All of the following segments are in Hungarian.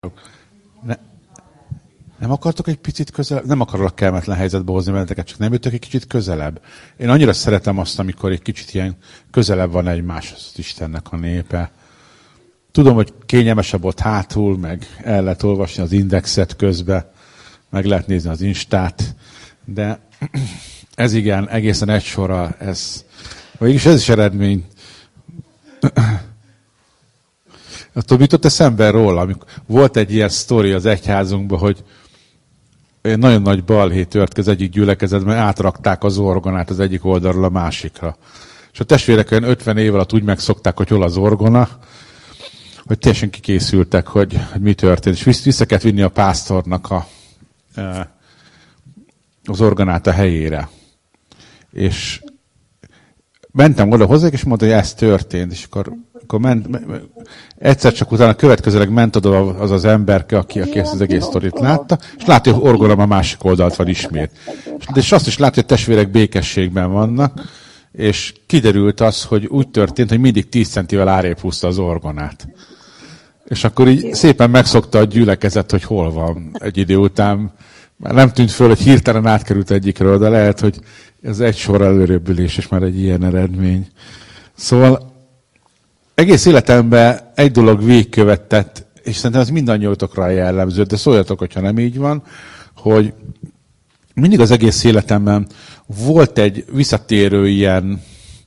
Ne, nem akartok egy picit közelebb? Nem akarok kellemetlen helyzetbe hozni veleteket, csak nem jöttök egy kicsit közelebb. Én annyira szeretem azt, amikor egy kicsit ilyen közelebb van egymáshoz Istennek a népe. Tudom, hogy kényelmesebb ott hátul, meg el lehet olvasni az indexet közbe, meg lehet nézni az Instát, de ez igen, egészen egy sorra, mégis ez is eredmény. Attól jutott eszembe róla, amikor volt egy ilyen sztori az egyházunkban, hogy nagyon nagy balhé tört az egyik gyülekezetben, átrakták az orgonát az egyik oldalról a másikra. És a testvérek olyan 50 év alatt úgy megszokták, hogy hol az orgona, hogy teljesen kikészültek, hogy mi történt. És vissza kellett vinni a pásztornak az orgonát a helyére. És mentem oda hozzá, és mondta, hogy ez történt. És akkor egyszer csak utána következőleg ment oda az emberke, aki ezt az egész sztorit látta, és látta, hogy orgonam a másik oldalt van ismét. És azt is látta, hogy a testvérek békességben vannak, és kiderült az, hogy úgy történt, hogy mindig 10 centivel arrébb húzta az orgonát. És akkor így szépen megszokta a gyülekezet, hogy hol van egy idő után. Már nem tűnt föl, hogy hirtelen átkerült egyikről, de lehet, hogy ez egy sor előrébbülés, és már egy ilyen eredmény. Szóval egész életemben egy dolog végigkövetett, és szerintem ez mindannyiótokra jellemző, de szóljatok, hogyha nem így van, hogy mindig az egész életemben volt egy visszatérő ilyen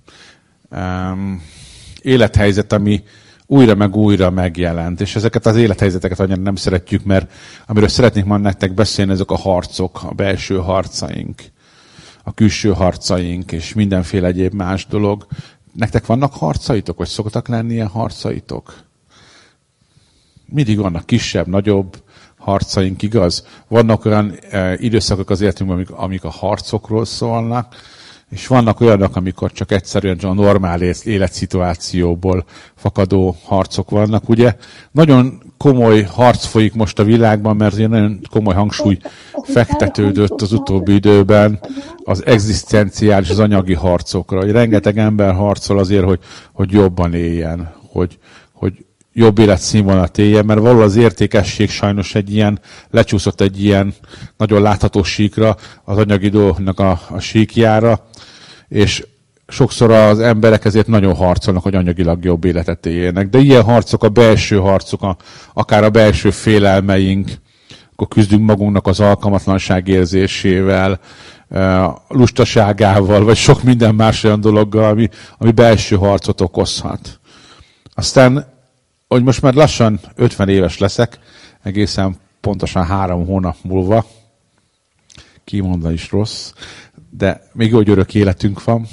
élethelyzet, ami újra meg újra megjelent. És ezeket az élethelyzeteket annyira nem szeretjük, mert amiről szeretnék ma nektek beszélni, ezek a harcok, a belső harcaink, a külső harcaink, és mindenféle egyéb más dolog. Nektek vannak harcaitok, vagy szoktak lenni ilyen harcaitok? Mindig vannak kisebb, nagyobb harcaink, igaz? Vannak olyan időszakok az életünkben, amik a harcokról szólnak, és vannak olyanok, amikor csak egyszerűen a normál életszituációból fakadó harcok vannak. Ugye nagyon komoly harc folyik most a világban, mert ugye nagyon komoly hangsúly fektetődött az utóbbi időben az egzisztenciális, az anyagi harcokra. Hogy rengeteg ember harcol azért, hogy jobban éljen, hogy jobb életszínvonalat éljen, mert valahol az értékesség sajnos lecsúszott egy ilyen nagyon látható síkra, az anyagi dolgoknak a síkjára, és sokszor az emberek ezért nagyon harcolnak, hogy anyagilag jobb életet éljenek. De ilyen harcok, a belső harcok, akár a belső félelmeink, akkor küzdünk magunknak az alkalmatlanság érzésével, lustaságával, vagy sok minden más olyan dologgal, ami belső harcot okozhat. Aztán, hogy most már lassan 50 éves leszek, egészen pontosan 3 hónap múlva, kimondva is rossz, de még jó, hogy örök életünk van.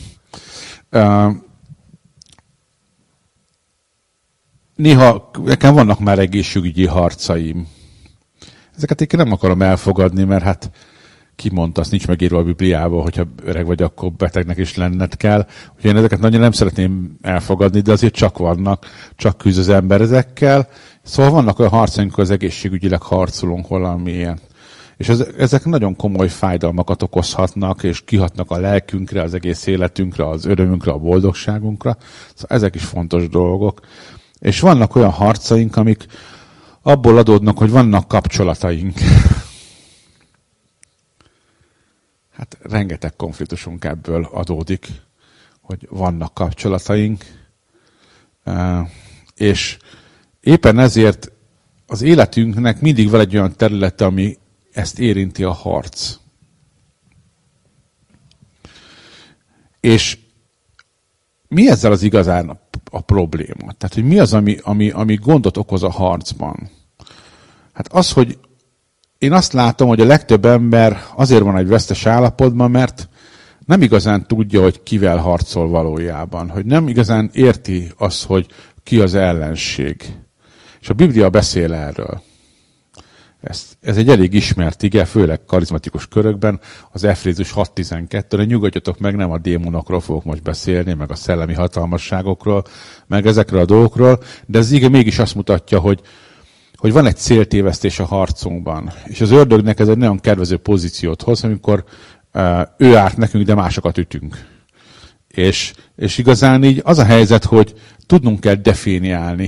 Néha nekem vannak már egészségügyi harcaim. Ezeket én nem akarom elfogadni, mert hát ki mondta, azt nincs megírva a Bibliában, hogyha öreg vagy, akkor betegnek is lenned kell. Úgyhogy én ezeket nagyon nem szeretném elfogadni, de azért csak vannak, csak küzd az ember ezekkel. Szóval vannak olyan harcaink, az egészségügyileg harcolunk valamilyen. És ezek nagyon komoly fájdalmakat okozhatnak, és kihatnak a lelkünkre, az egész életünkre, az örömünkre, a boldogságunkra. Szóval ezek is fontos dolgok. És vannak olyan harcaink, amik abból adódnak, hogy vannak kapcsolataink. Hát rengeteg konfliktusunk ebből adódik, hogy vannak kapcsolataink. És éppen ezért az életünknek mindig van egy olyan területe, ami ezt érinti, a harc. És mi ezzel az igazán a probléma? Tehát, hogy mi az, ami gondot okoz a harcban? Hát az, hogy én azt látom, hogy a legtöbb ember azért van egy vesztes állapotban, mert nem igazán tudja, hogy kivel harcol valójában. Hogy nem igazán érti azt, hogy ki az ellenség. És a Biblia beszél erről. Ez egy elég ismert ige, főleg karizmatikus körökben, az Efrézus 6.12-re. Nyugodjatok meg, nem a démonokról fogok most beszélni, meg a szellemi hatalmasságokról, meg ezekről a dolgokról, de az ige mégis azt mutatja, hogy van egy céltévesztés a harcunkban. És az ördögnek ez egy nagyon kedvező pozíciót hoz, amikor ő árt nekünk, de másokat ütünk. És igazán így az a helyzet, hogy tudnunk kell definiálni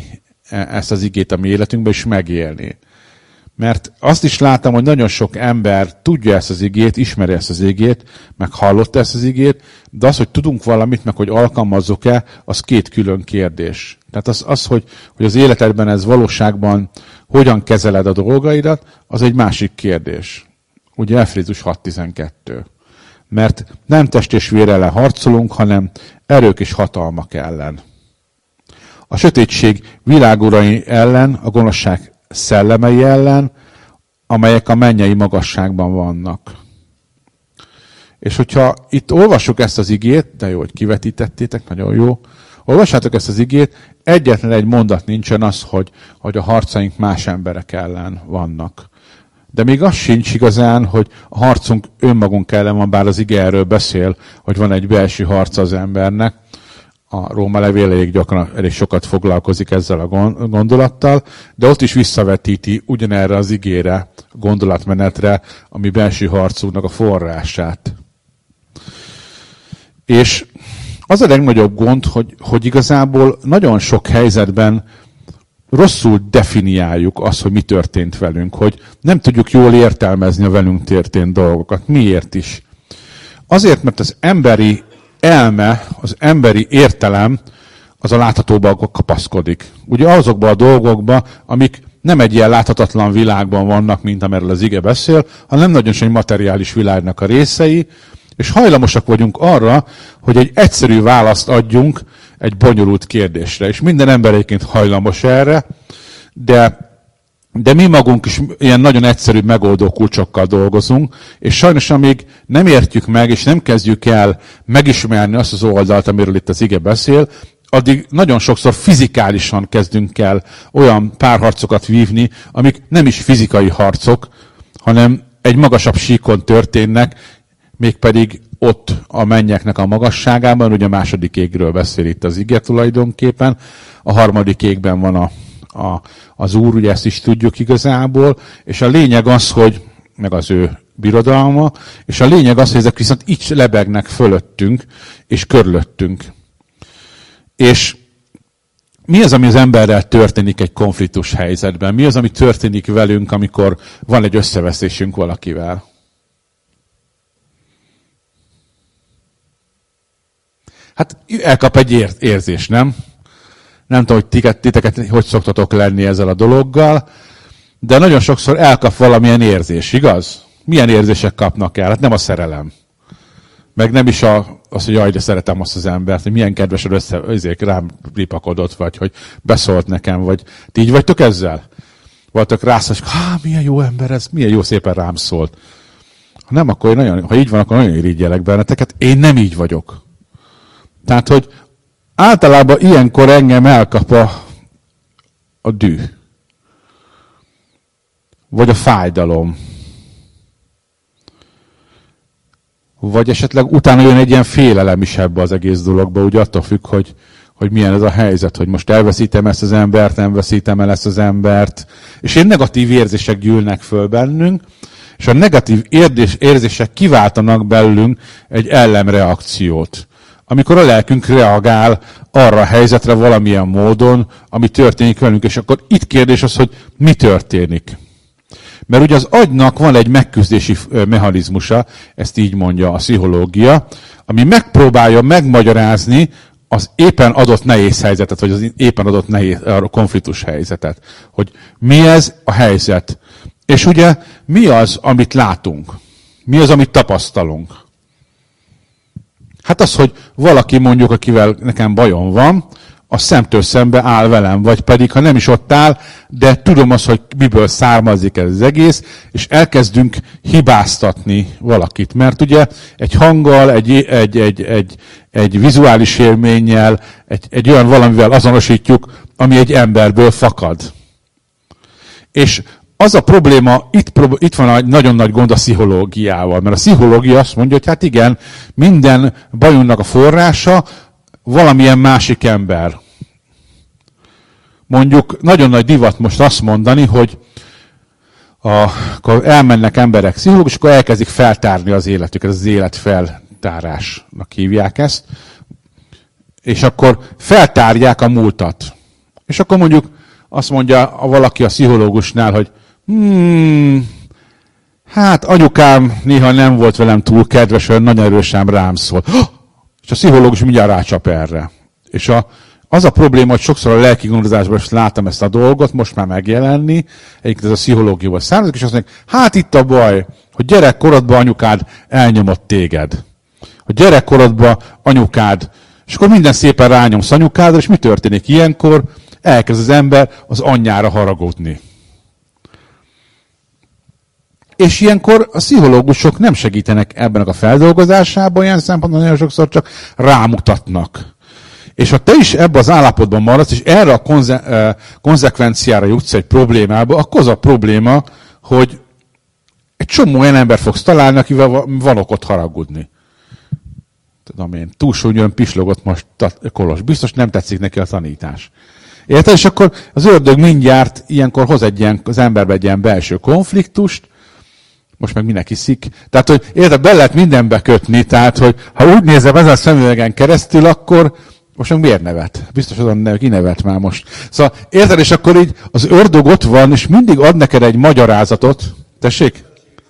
ezt az igét a mi életünkben, és megélni. Mert azt is látom, hogy nagyon sok ember tudja ezt az igét, ismeri ezt az igét, meg hallotta ezt az igét, de az, hogy tudunk valamit, meg hogy alkalmazzuk-e, az két külön kérdés. Tehát az hogy az életedben ez valóságban hogyan kezeled a dolgaidat, az egy másik kérdés. Ugye Efézus 6.12. Mert nem test és vér ellen harcolunk, hanem erők és hatalmak ellen. A sötétség világurai ellen, a gonoszság szellemei ellen, amelyek a mennyei magasságban vannak. És hogyha itt olvassuk ezt az igét, de jó, hogy kivetítettétek, nagyon jó, olvassátok ezt az igét, egyetlen egy mondat nincsen az, hogy a harcaink más emberek ellen vannak. De még az sincs igazán, hogy a harcunk önmagunk ellen van, bár az ige erről beszél, hogy van egy belső harca az embernek. A Róma levél elég sokat foglalkozik ezzel a gondolattal, de ott is visszavetíti ugyanerre az igére, gondolatmenetre, ami belső harcunknak a forrását. És az a legnagyobb gond, hogy igazából nagyon sok helyzetben rosszul definiáljuk azt, hogy mi történt velünk, hogy nem tudjuk jól értelmezni a velünk történt dolgokat. Miért is? Azért, mert az emberi elme, az emberi értelem az a láthatóban kapaszkodik. Ugye azokban a dolgokban, amik nem egy ilyen láthatatlan világban vannak, mint amiről az ige beszél, hanem nagyon is egy materiális világnak a részei, és hajlamosak vagyunk arra, hogy egy egyszerű választ adjunk egy bonyolult kérdésre. És minden ember egyébként hajlamos erre, de mi magunk is ilyen nagyon egyszerű megoldó kulcsokkal dolgozunk, és sajnos amíg nem értjük meg, és nem kezdjük el megismerni azt az oldalt, amiről itt az ige beszél, addig nagyon sokszor fizikálisan kezdünk el olyan párharcokat vívni, amik nem is fizikai harcok, hanem egy magasabb síkon történnek, mégpedig ott a mennyeknek a magasságában, ugye a második égről beszél itt az ige tulajdonképpen, a harmadik égben van az Úr, ugye ezt is tudjuk igazából, és a lényeg az, hogy, meg az ő birodalma, és a lényeg az, hogy ezek viszont így lebegnek fölöttünk, és körülöttünk. És mi az, ami az emberrel történik egy konfliktus helyzetben? Mi az, ami történik velünk, amikor van egy összeveszésünk valakivel? Hát elkap egy érzés, nem? Nem tudom, hogy titeket hogy szoktatok lenni ezzel a dologgal, de nagyon sokszor elkap valamilyen érzés, igaz? Milyen érzések kapnak el? Hát nem a szerelem. Meg nem is az, hogy jaj, de szeretem azt az embert, hogy milyen kedvesen rám ripakodott, vagy hogy beszólt nekem, vagy ti így vagytok ezzel? Voltak rászás, milyen jó ember ez, milyen jó szépen rám szólt. Ha nem, akkor ha így van, akkor nagyon irigyelek benneteket. Én nem így vagyok. Tehát, hogy általában ilyenkor engem elkap a düh. Vagy a fájdalom. Vagy esetleg utána jön egy ilyen félelem is ebbe az egész dologba, ugye attól függ, hogy milyen ez a helyzet, hogy most elveszítem ezt az embert, nem veszítem el ezt az embert. És ilyen negatív érzések gyűlnek föl bennünk, és a negatív érzések kiváltanak belőlünk egy ellenreakciót. Amikor a lelkünk reagál arra a helyzetre valamilyen módon, ami történik velünk, és akkor itt kérdés az, hogy mi történik. Mert ugye az agynak van egy megküzdési mechanizmusa, ezt így mondja a pszichológia, ami megpróbálja megmagyarázni az éppen adott nehéz helyzetet, vagy az éppen adott nehéz konfliktus helyzetet. Hogy mi ez a helyzet. És ugye mi az, amit látunk? Mi az, amit tapasztalunk? Hát az, hogy valaki mondjuk, akivel nekem bajom van, a szemtől szembe áll velem, vagy pedig, ha nem is ott áll, de tudom azt, hogy miből származik ez az egész, és elkezdünk hibáztatni valakit. Mert ugye egy hanggal, egy vizuális élménnyel, egy olyan valamivel azonosítjuk, ami egy emberből fakad. És az a probléma, itt van egy nagyon nagy gond a pszichológiával, mert a pszichológia azt mondja, hogy hát igen, minden bajunknak a forrása valamilyen másik ember. Mondjuk nagyon nagy divat most azt mondani, hogy akkor elmennek emberek pszichológus, akkor elkezdik feltárni az életüket, az életfeltárásnak hívják ezt, és akkor feltárják a múltat. És akkor mondjuk azt mondja valaki a pszichológusnál, hogy hát anyukám néha nem volt velem túl kedves, olyan nagyon erősen rám szól. És a pszichológus mindjárt rácsap erre. És az a probléma, hogy sokszor a lelki gondozásban is láttam ezt a dolgot, most már megjelenni, egyébként ez a pszichológiából származik, és azt mondják, hát itt a baj, hogy gyerekkorodban anyukád elnyomott téged. Hogy gyerekkorodban anyukád, és akkor minden szépen rányomsz anyukádra, és mi történik ilyenkor? Elkezd az ember az anyjára haragudni. És ilyenkor a pszichológusok nem segítenek ebben a feldolgozásában, ilyen szempontból nagyon sokszor csak rámutatnak. És ha te is ebben az állapotban maradsz, és erre a konzekvenciára jutsz egy problémába, akkor az a probléma, hogy egy csomó olyan ember fogsz találni, akivel van okot haragudni. Tudom én, túlsúlyön pislogott most Kolos. Biztos nem tetszik neki a tanítás. Érted? És akkor az ördög mindjárt ilyenkor hoz az emberbe egy ilyen belső konfliktust, most meg mindenki szik. Tehát, hogy érted, be lehet mindenbe kötni, tehát, hogy ha úgy nézem ezen a szemüvegen keresztül, akkor most meg miért nevet? Biztos azon kinevet már most. Szóval érted, és akkor így az ördög ott van, és mindig ad neked egy magyarázatot. Tessék?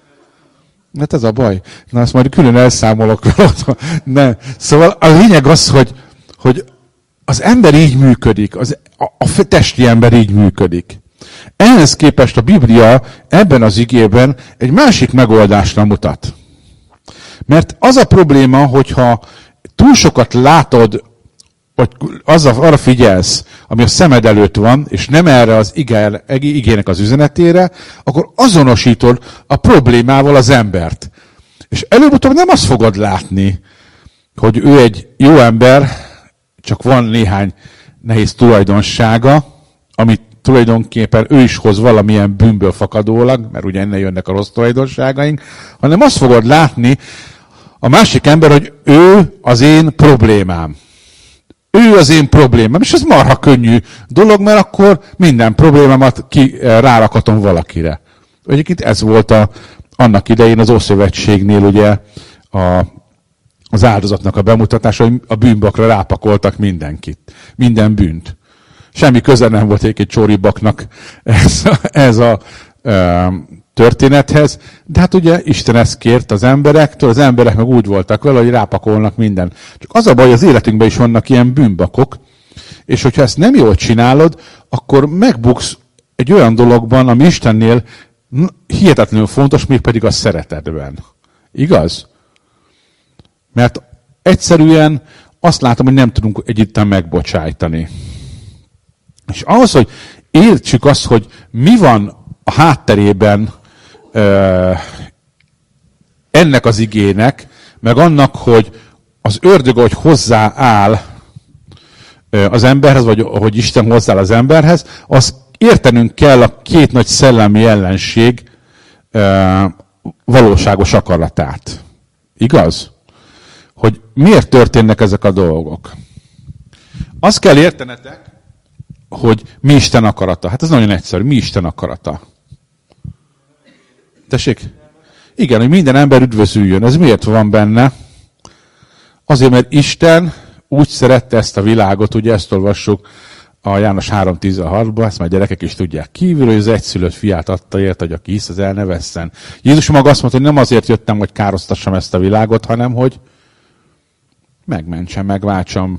Hát ez a baj. Na, azt majd külön elszámolok vele. Nem. Szóval a lényeg az, hogy az ember így működik, a testi ember így működik. Ehhez képest a Biblia ebben az igében egy másik megoldásra mutat. Mert az a probléma, hogyha túl sokat látod, vagy arra figyelsz, ami a szemed előtt van, és nem erre az igének az üzenetére, akkor azonosítod a problémával az embert. És előbb-utóbb nem azt fogod látni, hogy ő egy jó ember, csak van néhány nehéz tulajdonsága, amit tulajdonképpen ő is hoz valamilyen bűnből fakadólag, mert ugye innen jönnek a rossz tulajdonságaink, hanem azt fogod látni a másik ember, hogy ő az én problémám. Ő az én problémám, és ez marha könnyű dolog, mert akkor minden problémámat rárakhatom valakire. Egyébként ez volt annak idején az Ószövetségnél ugye az áldozatnak a bemutatása, hogy a bűnbakra rápakoltak mindenkit, minden bűnt. Semmi köze nem volt egy csóribaknak ez a történethez, de hát ugye Isten ezt kért az emberektől, az emberek meg úgy voltak vele, hogy rápakolnak minden. Csak az a baj, az életünkben is vannak ilyen bűnbakok, és hogyha ezt nem jól csinálod, akkor megbuksz egy olyan dologban, ami Istennél hihetetlenül fontos, mégpedig a szeretetben. Igaz? Mert egyszerűen azt látom, hogy nem tudunk együtt megbocsájtani. És ahhoz, hogy értsük azt, hogy mi van a hátterében ennek az igének, meg annak, hogy az ördög, hogy hozzááll az emberhez, vagy hogy Isten hozzááll az emberhez, azt értenünk kell a két nagy szellemi ellenség valóságos akaratát. Igaz? Hogy miért történnek ezek a dolgok? Azt kell értenetek, hogy mi Isten akarata. Hát ez nagyon egyszerű. Mi Isten akarata? Tessék? Igen, hogy minden ember üdvözüljön. Ez miért van benne? Azért, mert Isten úgy szerette ezt a világot, ugye ezt olvassuk a János 3.16-ban, ezt már gyerekek is tudják kívül, hogy az egyszülött fiát adta ért, hogy aki hisz, az el ne vesszen. Jézus maga azt mondta, hogy nem azért jöttem, hogy károsztassam ezt a világot, hanem hogy megmentsem, megváltsam.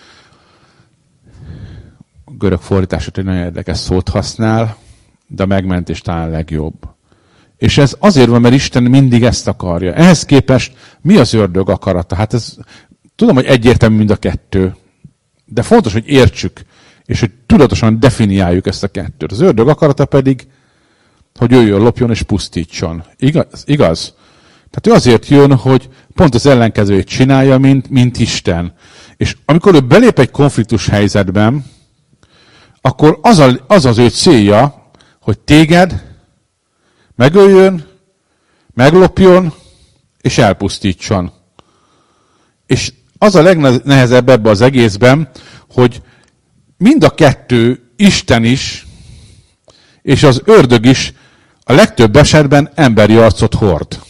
A görög fordításot egy nagyon érdekes szót használ, de a megmentés talán legjobb. És ez azért van, mert Isten mindig ezt akarja. Ehhez képest mi az ördög akarata? Hát ez, tudom, hogy egyértelmű mind a kettő, de fontos, hogy értsük, és hogy tudatosan definiáljuk ezt a kettőt. Az ördög akarata pedig, hogy jöjjön, lopjon és pusztítson. Igaz? Tehát ő azért jön, hogy pont az ellenkezőjét csinálja, mint Isten. És amikor ő belép egy konfliktus helyzetben, akkor az az ő célja, hogy téged megöljön, meglopjon, és elpusztítson. És az a legnehezebb ebbe az egészben, hogy mind a kettő, Isten is, és az ördög is a legtöbb esetben emberi arcot hord.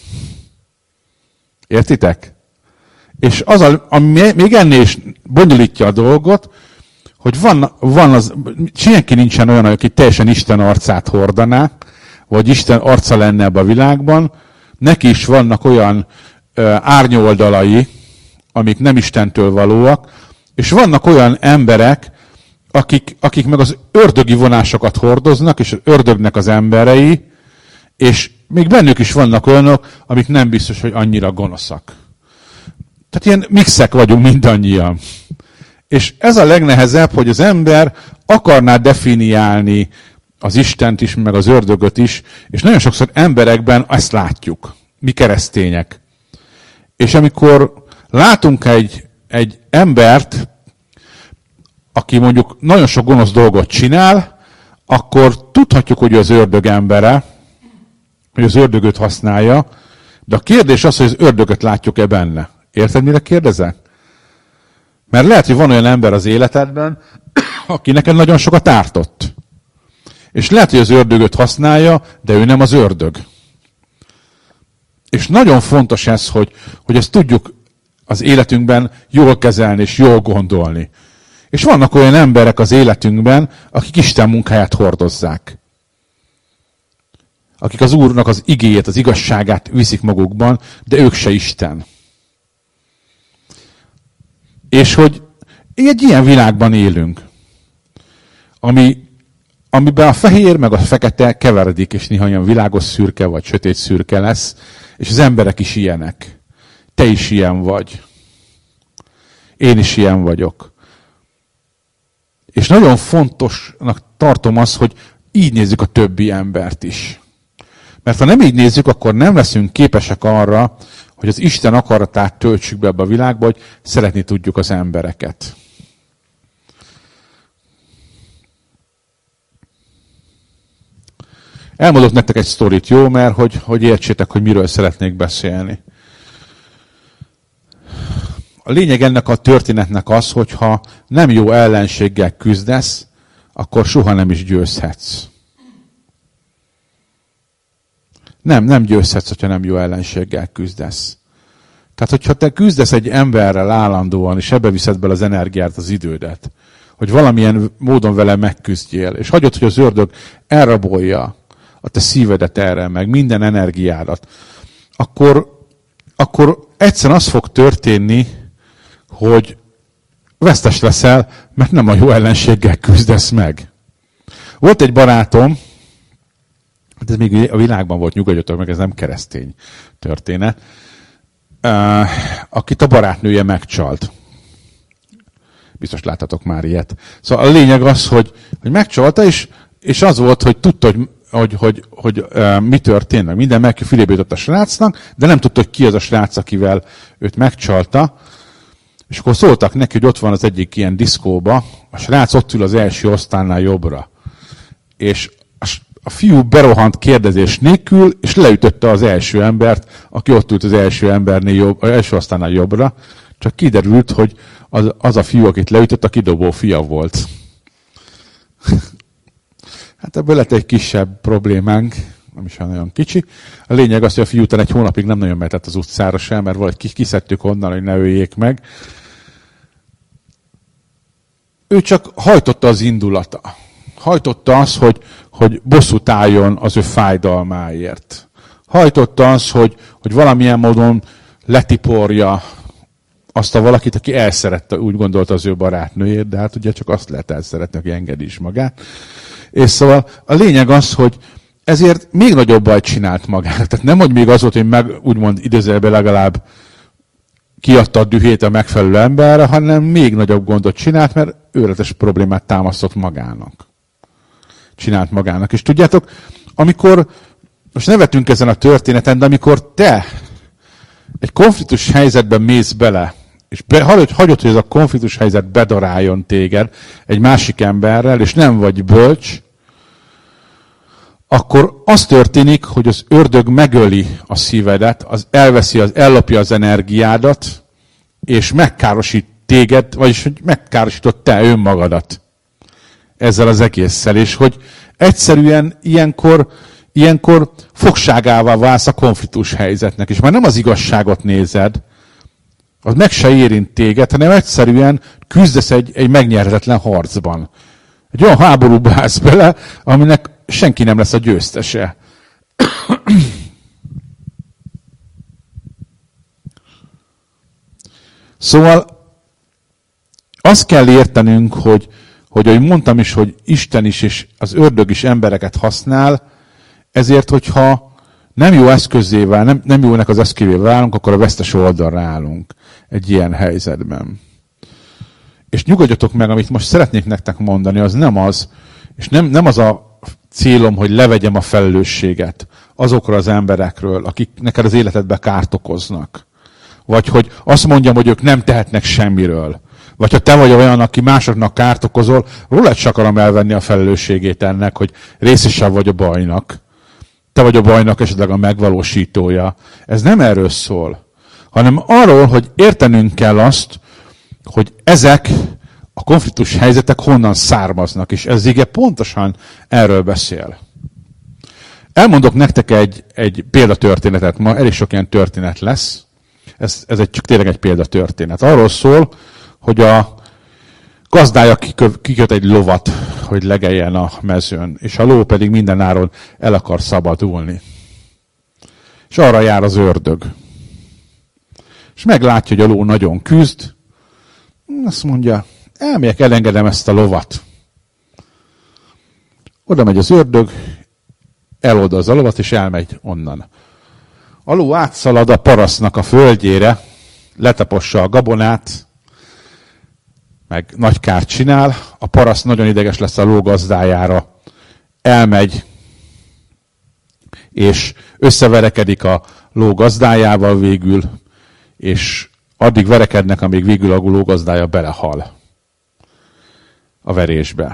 Értitek? És az, ami még ennél is bonyolítja a dolgot, hogy van az, senki nincsen olyan, aki teljesen Isten arcát hordaná, vagy Isten arca lenne ebben a világban, neki is vannak olyan árnyoldalai, amik nem Istentől valóak, és vannak olyan emberek, akik meg az ördögi vonásokat hordoznak, és az ördögnek az emberei, és még bennük is vannak olyanok, amik nem biztos, hogy annyira gonoszak. Tehát ilyen mixek vagyunk mindannyian. És ez a legnehezebb, hogy az ember akarná definiálni az Istent is, meg az ördögöt is, és nagyon sokszor emberekben ezt látjuk, mi keresztények. És amikor látunk egy embert, aki mondjuk nagyon sok gonosz dolgot csinál, akkor tudhatjuk, hogy az ördög embere, hogy az ördögöt használja, de a kérdés az, hogy az ördögöt látjuk-e benne. Érted, mire kérdezek? Mert lehet, hogy van olyan ember az életedben, aki neked nagyon sokat ártott. És lehet, hogy az ördögöt használja, de ő nem az ördög. És nagyon fontos ez, hogy ezt tudjuk az életünkben jól kezelni és jól gondolni. És vannak olyan emberek az életünkben, akik Isten munkáját hordozzák. Akik az Úrnak az igéjét, az igazságát viszik magukban, de ők se Isten. És hogy egy ilyen világban élünk, amiben a fehér meg a fekete keveredik, és néha olyan világos szürke vagy sötét szürke lesz, és az emberek is ilyenek. Te is ilyen vagy. Én is ilyen vagyok. És nagyon fontosnak tartom azt, hogy így nézzük a többi embert is. Mert ha nem így nézzük, akkor nem leszünk képesek arra, hogy az Isten akaratát töltsük be ebbe a világba, hogy szeretni tudjuk az embereket. Elmondok nektek egy sztorit, jó? Mert hogy értsétek, hogy miről szeretnék beszélni. A lényeg ennek a történetnek az, hogyha nem jó ellenséggel küzdesz, akkor soha nem is győzhetsz. Nem győzhetsz, hogyha nem jó ellenséggel küzdesz. Tehát, hogyha te küzdesz egy emberrel állandóan, és ebbe viszed bele az energiát, az idődet, hogy valamilyen módon vele megküzdjél, és hagyod, hogy az ördög elrabolja a te szívedet erre, meg minden energiádat, akkor egyszerűen az fog történni, hogy vesztes leszel, mert nem a jó ellenséggel küzdesz meg. Volt egy barátom, de ez még a világban volt, nyugodjatok meg, ez nem keresztény történet, akit a barátnője megcsalt. Biztos láttatok már ilyet. Szóval a lényeg az, hogy megcsalta, és az volt, hogy tudta, hogy mi történt, meg minden meg fülébe jutott a srácnak, de nem tudta, hogy ki az a srác, akivel őt megcsalta. És akkor szóltak neki, hogy ott van az egyik ilyen diszkóba, a srác ott ül az első osztálynál jobbra. És a fiú berohant kérdezés nélkül, és leütötte az első embert, aki ott ült az első embernél első osztálynál jobbra. Csak kiderült, hogy az a fiú, akit leütött, a kidobó fia volt. Hát ebből lett egy kisebb problémánk, nem is olyan kicsi. A lényeg az, hogy a fiú után egy hónapig nem nagyon mehetett az utcára sem, mert valahogy kiszedtük onnan, hogy ne öljék meg. Ő csak hajtotta az indulata. Hajtotta az, hogy bosszút álljon az ő fájdalmáért. Hajtotta az, hogy valamilyen módon letiporja azt a valakit, aki elszerette, úgy gondolta az ő barátnőjét, de hát ugye csak azt lehet elszeretni, aki engedi is magát. És szóval a lényeg az, hogy ezért még nagyobb bajt csinált magára. Tehát nem, hogy még az volt, hogy úgymond idézőjelben legalább kiadta a dühét a megfelelő emberre, hanem még nagyobb gondot csinált, mert őrületes problémát támasztott magának. Csinált magának. És tudjátok, amikor, most nevetünk ezen a történeten, de amikor te egy konfliktus helyzetben mész bele, és hagyod, hogy ez a konfliktus helyzet bedaráljon téged egy másik emberrel, és nem vagy bölcs, akkor az történik, hogy az ördög megöli a szívedet, ellopja az energiádat, és megkárosít téged, vagyis hogy megkárosított te önmagadat ezzel az egésszel, és hogy egyszerűen ilyenkor fogságává válsz a konfliktus helyzetnek, és már nem az igazságot nézed, Az meg se érint téged, hanem egyszerűen küzdesz egy megnyerhetetlen harcban. Egy olyan háborúba állsz bele, aminek senki nem lesz a győztese. Szóval azt kell értenünk, hogy ahogy mondtam is, hogy Isten is és az ördög is embereket használ, ezért, hogyha nem jó eszközével, nem jó ennek az eszkövével állunk, akkor a vesztes oldalra állunk egy ilyen helyzetben. És nyugodjatok meg, amit most szeretnék nektek mondani, az nem az, és nem az a célom, hogy levegyem a felelősséget azokra az emberekről, akik neked az életedbe kárt okoznak. Vagy hogy azt mondjam, hogy ők nem tehetnek semmiről. Vagy ha te vagy olyan, aki másoknak kárt okozol, rólad se akarom elvenni a felelősségét ennek, hogy részese vagy a bajnak. Te vagy a bajnak esetleg a megvalósítója. Ez nem erről szól, hanem arról, hogy értenünk kell azt, hogy ezek a konfliktus helyzetek honnan származnak, és ez ige pontosan erről beszél. Elmondok nektek egy példatörténetet, ma elég sok ilyen történet lesz. Ez csak tényleg egy példatörténet. Arról szól, hogy a gazdája kiköt egy lovat, hogy legeljen a mezőn, és a ló pedig mindenáron el akar szabadulni. És arra jár az ördög. És meglátja, hogy a ló nagyon küzd, azt mondja, elmegyek, elengedem ezt a lovat. Oda megy az ördög, eloldaz a lovat, és elmegy onnan. A ló átszalad a parasztnak a földjére, letapossa a gabonát, meg nagy kárt csinál, a paraszt nagyon ideges lesz a ló gazdájára, elmegy, és összeverekedik a ló gazdájával végül, és addig verekednek, amíg végül a ló gazdája belehal a verésbe.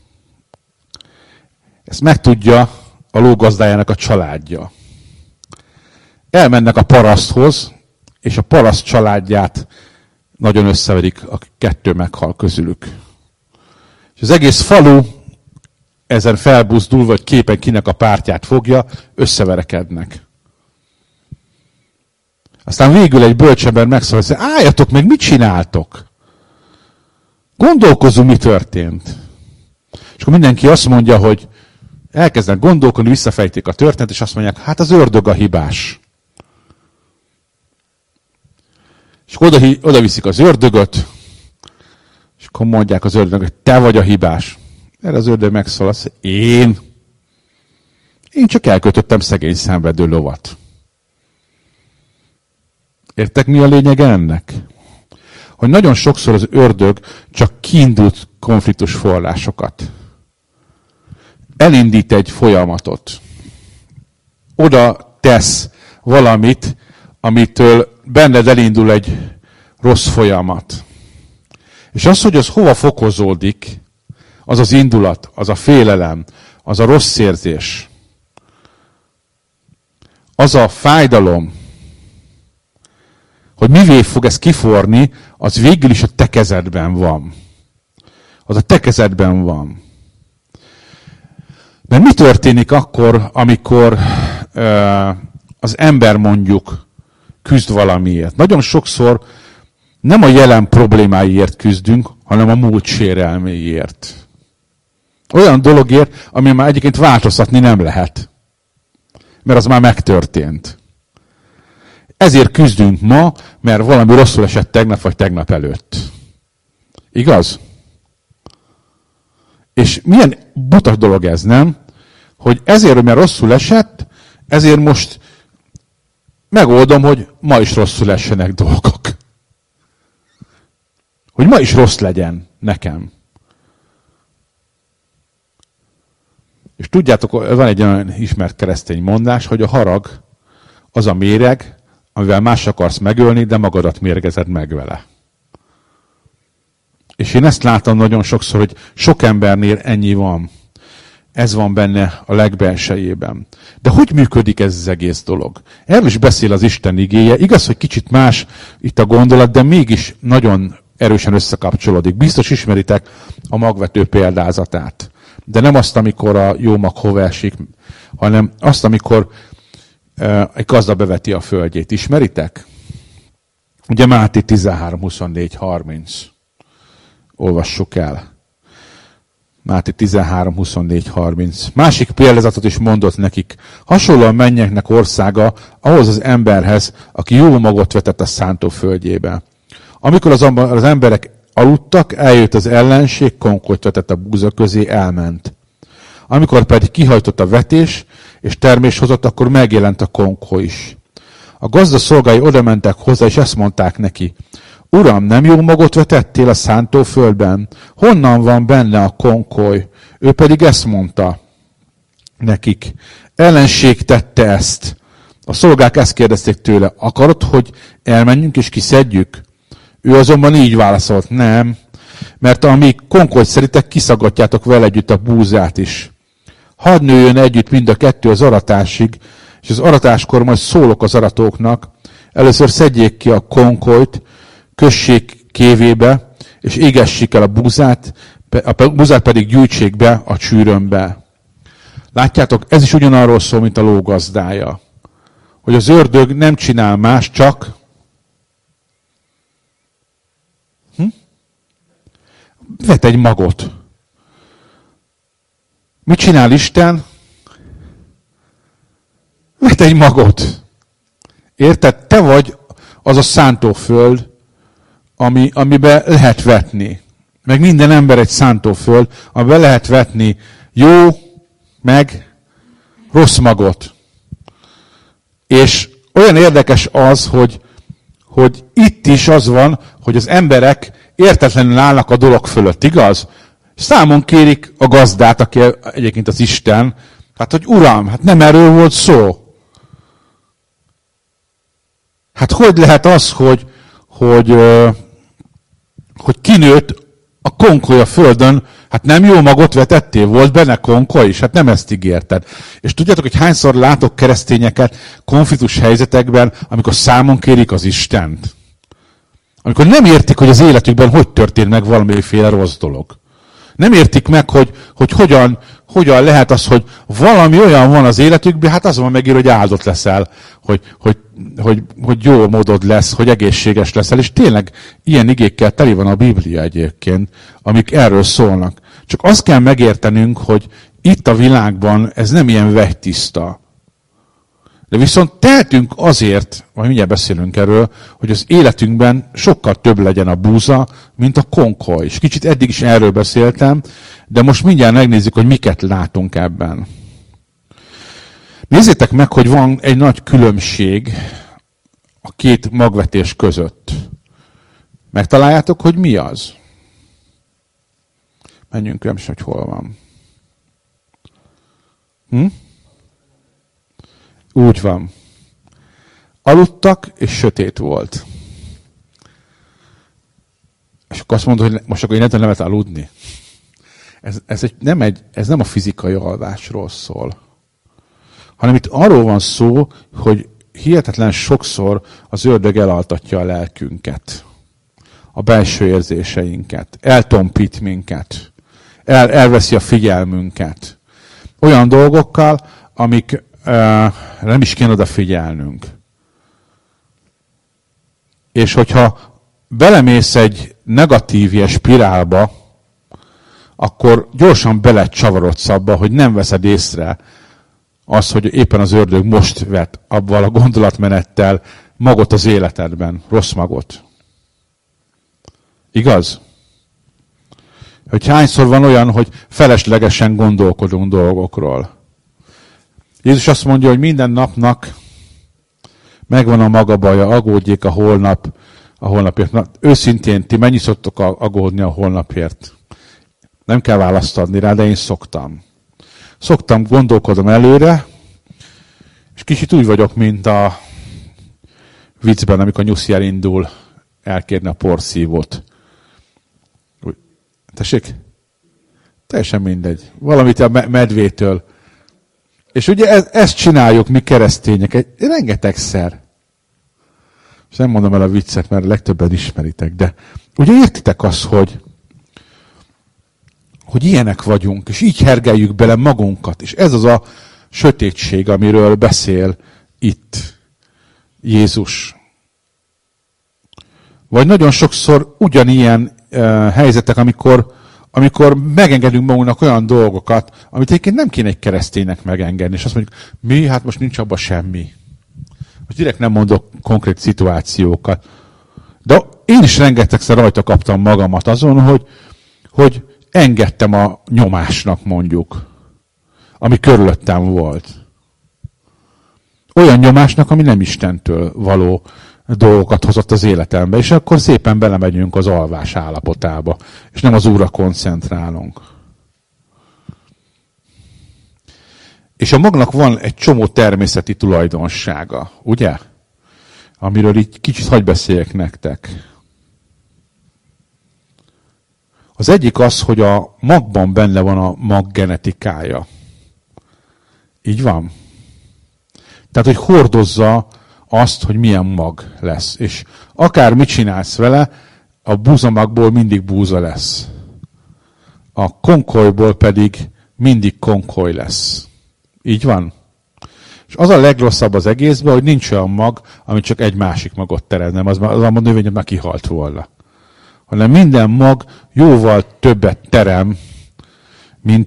Ezt megtudja a ló gazdájának a családja. Elmennek a paraszthoz, és a paraszt családját nagyon összeverik, a kettő meghal közülük. És az egész falu ezen felbuzdul, vagy képen kinek a pártját fogja, összeverekednek. Aztán végül egy bölcsember megszól, hogy álljatok meg, mit csináltok? Gondolkozzunk, mi történt. És akkor mindenki azt mondja, hogy elkezdenek gondolkodni, visszafejtik a történetet, és azt mondják, hát az ördög a hibás. És oda viszik az ördögöt, és akkor mondják az ördögnek, hogy te vagy a hibás. Erre az ördög megszól, azt mondja, én csak elkötöttem szegény szenvedő lovat. Értek, mi a lényeg ennek? Hogy nagyon sokszor az ördög csak kiindult konfliktus forrásokat. Elindít egy folyamatot. Oda tesz valamit, amitől benned elindul egy rossz folyamat. És az, hogy az hova fokozódik, az az indulat, az a félelem, az a rossz érzés, az a fájdalom, hogy mivé fog ez kiforni, az végül is a te kezedben van. Az a te kezedben van. Mert mi történik akkor, amikor az ember mondjuk küzd valamiért? Nagyon sokszor nem a jelen problémáiért küzdünk, hanem a múlt sérelméért. Olyan dologért, ami már egyébként változtatni nem lehet. Mert az már megtörtént. Ezért küzdünk ma, mert valami rosszul esett tegnap vagy tegnap előtt. Igaz? És milyen buta dolog ez, nem? Hogy ezért, hogy már rosszul esett, ezért most megoldom, hogy ma is rosszul essenek dolgok. Hogy ma is rossz legyen nekem. És tudjátok, van egy olyan ismert keresztény mondás, hogy a harag az a méreg, amivel más akarsz megölni, de magadat mérgezed meg vele. És én ezt látom nagyon sokszor, hogy sok embernél ennyi van. Ez van benne a legbelsejében. De hogy működik ez az egész dolog? Erről is beszél az Isten igéje. Igaz, hogy kicsit más itt a gondolat, de mégis nagyon erősen összekapcsolódik. Biztos ismeritek a magvető példázatát. De nem azt, amikor a jó mag hova esik, hanem azt, amikor egy gazda beveti a földjét. Ismeritek? Ugye Máté 13, 24, 30. Olvassuk el. Máté 13, 24, 30. Másik példázatot is mondott nekik. Hasonlóan mennyeknek országa ahhoz az emberhez, aki jó magot vetett a szántóföldjébe. Amikor azonban az emberek aludtak, eljött az ellenség, konkolyt vetett a búza közé, elment. Amikor pedig kihajtott a vetés, és termés hozott, akkor megjelent a konkoly is. A gazda szolgái odamentek hozzá, és ezt mondták neki. Uram, nem jó magot vetettél a szántóföldben? Honnan van benne a konkoly? Ő pedig ezt mondta nekik. Ellenség tette ezt. A szolgák ezt kérdezték tőle. Akarod, hogy elmenjünk és kiszedjük? Ő azonban így válaszolt. Nem, mert amíg konkolyt szeritek, kiszagadjátok vele együtt a búzát is. Hadd nőjön együtt mind a kettő az aratásig, és az aratáskor majd szólok az aratóknak. Először szedjék ki a konkolyt, kössék kévébe, és égessék el a búzát pedig gyűjtsék be a csűrömbe. Látjátok, ez is ugyanarról szól, mint a ló gazdája. Hogy az ördög nem csinál más, csak vet egy magot. Mit csinál Isten? Vet egy magot. Érted? Te vagy az a szántóföld, amiben lehet vetni. Meg minden ember egy szántóföld, amiben lehet vetni jó, meg rossz magot. És olyan érdekes az, hogy itt is az van, hogy az emberek értetlenül állnak a dolog fölött, igaz? Számon kérik a gazdát, aki egyébként az Isten, hát hogy Uram, hát nem erről volt szó. Hát hogy lehet az, hogy kinőtt a konkoly a földön, hát nem jó magot vetettél, volt benne konkoly is, hát nem ezt ígérted. És tudjátok, hogy hányszor látok keresztényeket konfliktus helyzetekben, amikor számon kérik az Istent. Amikor nem értik, hogy az életükben hogy történt meg valamiféle rossz dolog. Nem értik meg, hogy hogyan lehet az, hogy valami olyan van az életükben, hát azon megír, hogy áldott leszel, hogy jó módod lesz, hogy egészséges leszel, és tényleg ilyen igékkel teli van a Biblia egyébként, amik erről szólnak. Csak azt kell megértenünk, hogy itt a világban ez nem ilyen vegytiszta. De viszont tehetünk azért, majd mindjárt beszélünk erről, hogy az életünkben sokkal több legyen a búza, mint a konkoly. És kicsit eddig is erről beszéltem, de most mindjárt megnézzük, hogy miket látunk ebben. Nézzétek meg, hogy van egy nagy különbség a két magvetés között. Megtaláljátok, hogy mi az? Menjünk, nem is, hogy hol van. Úgy van. Aludtak, és sötét volt. És akkor azt mondod, hogy most akkor én nem lehet aludni. Ez nem a fizikai alvásról szól. Hanem itt arról van szó, hogy hihetetlen sokszor az ördög elaltatja a lelkünket. A belső érzéseinket. Eltompít minket. Elveszi a figyelmünket. Olyan dolgokkal, amik nem is kéne odafigyelnünk. És hogyha belemész egy negatív ilyen spirálba, akkor gyorsan belecsavarodsz abba, hogy nem veszed észre azt, hogy éppen az ördög most vet abban a gondolatmenettel magot az életedben, rossz magot. Igaz? Hogy hányszor van olyan, hogy feleslegesen gondolkodunk dolgokról. Jézus azt mondja, hogy minden napnak megvan a maga baja, aggódjék a holnapért. Na, őszintén, ti mennyi szoktok aggódni a holnapért? Nem kell választ adni rá, de én szoktam. Gondolkodom előre, és kicsit úgy vagyok, mint a viccben, amikor Nyuszi elindul elkérni a porszívót. Tessék? Teljesen mindegy. Valamit a medvétől. És ugye ezt csináljuk mi keresztények rengetegszer. És nem mondom el a viccet, mert legtöbben ismeritek, de ugye értitek azt, hogy ilyenek vagyunk, és így hergeljük bele magunkat, és ez az a sötétség, amiről beszél itt Jézus. Vagy nagyon sokszor ugyanilyen helyzetek, amikor megengedünk magunknak olyan dolgokat, amit egyébként nem kéne egy kereszténynek megengedni. És azt mondjuk, mi? Hát most nincs abban semmi. Most direkt nem mondok konkrét szituációkat. De én is rengetegszer rajta kaptam magamat azon, hogy engedtem a nyomásnak mondjuk, ami körülöttem volt. Olyan nyomásnak, ami nem Istentől való dolgokat hozott az életembe, és akkor szépen belemegyünk az alvás állapotába, és nem az Úrra koncentrálunk. És a magnak van egy csomó természeti tulajdonsága, ugye? Amiről így kicsit hadd beszéljek nektek. Az egyik az, hogy a magban benne van a mag genetikája. Így van? Tehát, hogy hordozza azt, hogy milyen mag lesz. És akár mit csinálsz vele, a búzamagból mindig búza lesz. A konkolyból pedig mindig konkoly lesz. Így van? És az a legrosszabb az egészben, hogy nincs olyan mag, ami csak egy másik magot teremne. Az a növény már kihalt volna. Hanem minden mag jóval többet terem, mint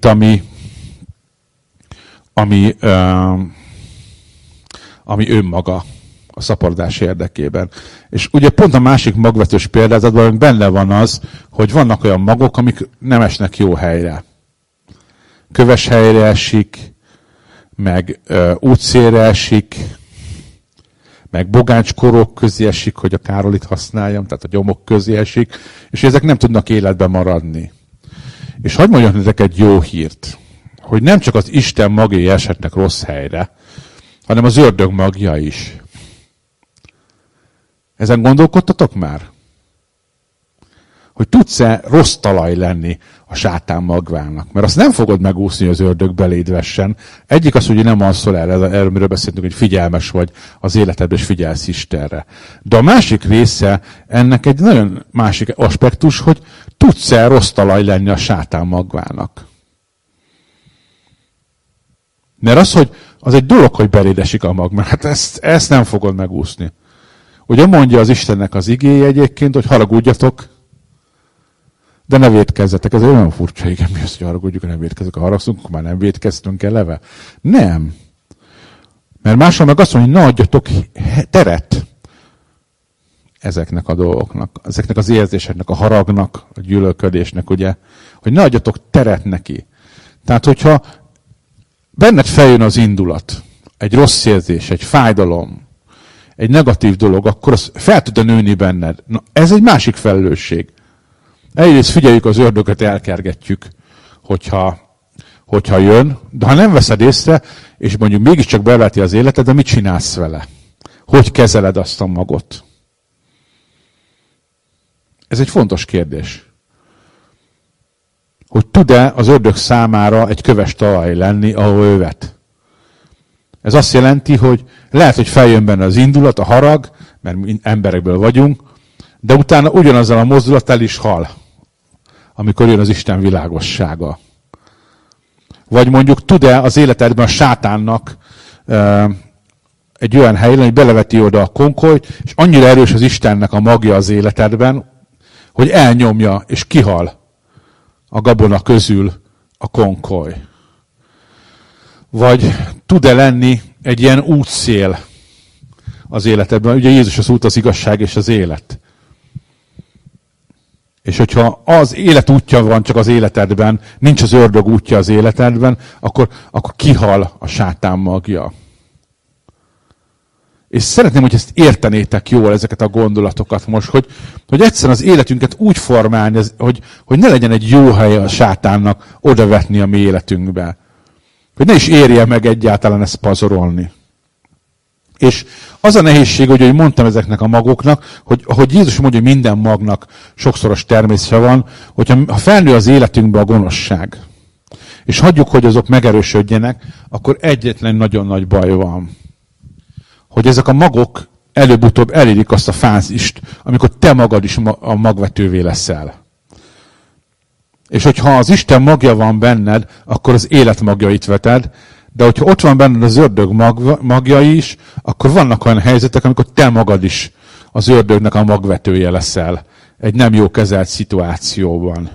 ami önmaga a szaporodás érdekében. És ugye pont a másik magvetős példázatban benne van az, hogy vannak olyan magok, amik nem esnek jó helyre. Köves helyre esik, meg útszélre esik, meg bogáncskorok közé esik, hogy a Károlit használjam, tehát a gyomok közé esik, és ezek nem tudnak életben maradni. És hadd mondjak nektek egy jó hírt, hogy nem csak az Isten magjai eshetnek rossz helyre, hanem az ördög magja is. Ezen gondolkodtatok már? Hogy tudsz-e rossz talaj lenni a sátán magvának? Mert azt nem fogod megúszni, hogy az ördög beléd vessen. Egyik az, hogy nem alszol erről miről beszéltünk, hogy figyelmes vagy az életedben, és figyelsz Istenre. De a másik része ennek egy nagyon másik aspektus, hogy tudsz-e rossz talaj lenni a sátán magvának? Mert az egy dolog, hogy beléd esik a mag, mert hát ezt nem fogod megúszni. Ugye mondja az Istennek az igéje egyébként, hogy haragudjatok, de ne vétkezzetek. Ez olyan furcsa, igen, mi az, hogy haragudjuk, ne vétkezzük, ha haragszunk, akkor már nem vétkeztünk eleve. Nem. Mert máshol meg azt mondja, hogy ne adjatok teret ezeknek a dolgoknak, ezeknek az érzéseknek, a haragnak, a gyűlölködésnek, ugye, hogy ne adjatok teret neki. Tehát, hogyha benned feljön az indulat, egy rossz érzés, egy fájdalom, egy negatív dolog, akkor az fel tud nőni benned. Na, ez egy másik felelősség. Egyrészt figyeljük az ördögöt, elkergetjük, hogyha jön, de ha nem veszed észre, és mondjuk mégiscsak beveti az életed, de mit csinálsz vele? Hogy kezeled azt a magot? Ez egy fontos kérdés. Hogy tud-e az ördög számára egy köves talaj lenni, ahol ő vet? Ez azt jelenti, hogy lehet, hogy feljön benne az indulat, a harag, mert emberekből vagyunk, de utána ugyanazzal a mozdulattal is hal, amikor jön az Isten világossága. Vagy mondjuk tud-e az életedben a sátánnak egy olyan helyen, hogy beleveti oda a konkolyt, és annyira erős az Istennek a magja az életedben, hogy elnyomja és kihal a gabona közül a konkoly. Vagy tud-e lenni egy ilyen útszél az életedben? Ugye Jézus az út, az igazság és az élet. És hogyha az élet útja van csak az életedben, nincs az ördög útja az életedben, akkor kihal a sátán magja. És szeretném, hogy ezt értenétek jól, ezeket a gondolatokat most, hogy egyszerűen az életünket úgy formálni, hogy ne legyen egy jó hely a sátánnak odavetni a mi életünkbe. Hogy ne is érje meg egyáltalán ezt pazarolni. És az a nehézség, hogy mondtam ezeknek a magoknak, hogy Jézus mondja, hogy minden magnak sokszoros természete van, hogyha felnő az életünkbe a gonoszság, és hagyjuk, hogy azok megerősödjenek, akkor egyetlen nagyon nagy baj van. Hogy ezek a magok előbb-utóbb elérik azt a fázist, amikor te magad is a magvetővé leszel. És hogyha az Isten magja van benned, akkor az élet magjait veted, de hogyha ott van benned az ördög magja is, akkor vannak olyan helyzetek, amikor te magad is az ördögnek a magvetője leszel egy nem jó kezelt szituációban.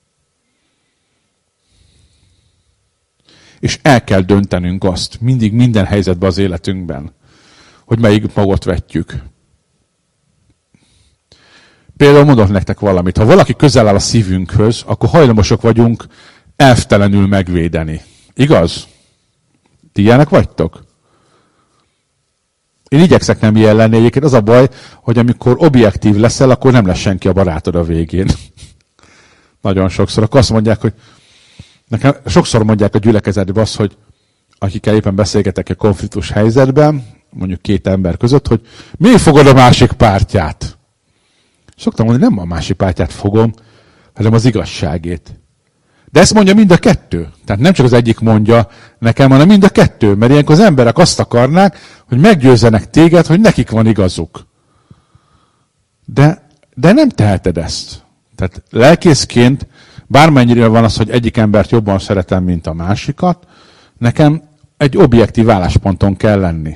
És el kell döntenünk azt, mindig minden helyzetben az életünkben, hogy melyik magot vetjük. Például mondok nektek valamit, ha valaki közel áll a szívünkhöz, akkor hajlamosok vagyunk elvtelenül megvédeni. Igaz? Ti ilyenek vagytok? Én igyekszek nem ilyen lenni. Egyébként az a baj, hogy amikor objektív leszel, akkor nem lesz senki a barátod a végén. Nagyon sokszor. Akkor azt mondják, hogy nekem sokszor mondják a gyülekezetben azt, hogy akikkel éppen beszélgetek a konfliktus helyzetben, mondjuk két ember között, hogy mi fogod a másik pártját? Szoktam mondani, nem a másik pártját fogom, hanem az igazságét. De ezt mondja mind a kettő. Tehát nem csak az egyik mondja nekem, hanem mind a kettő. Mert ilyenkor az emberek azt akarnák, hogy meggyőzzenek téged, hogy nekik van igazuk. De nem teheted ezt. Tehát lelkészként, bármennyire van az, hogy egyik embert jobban szeretem, mint a másikat, nekem egy objektív állásponton kell lenni.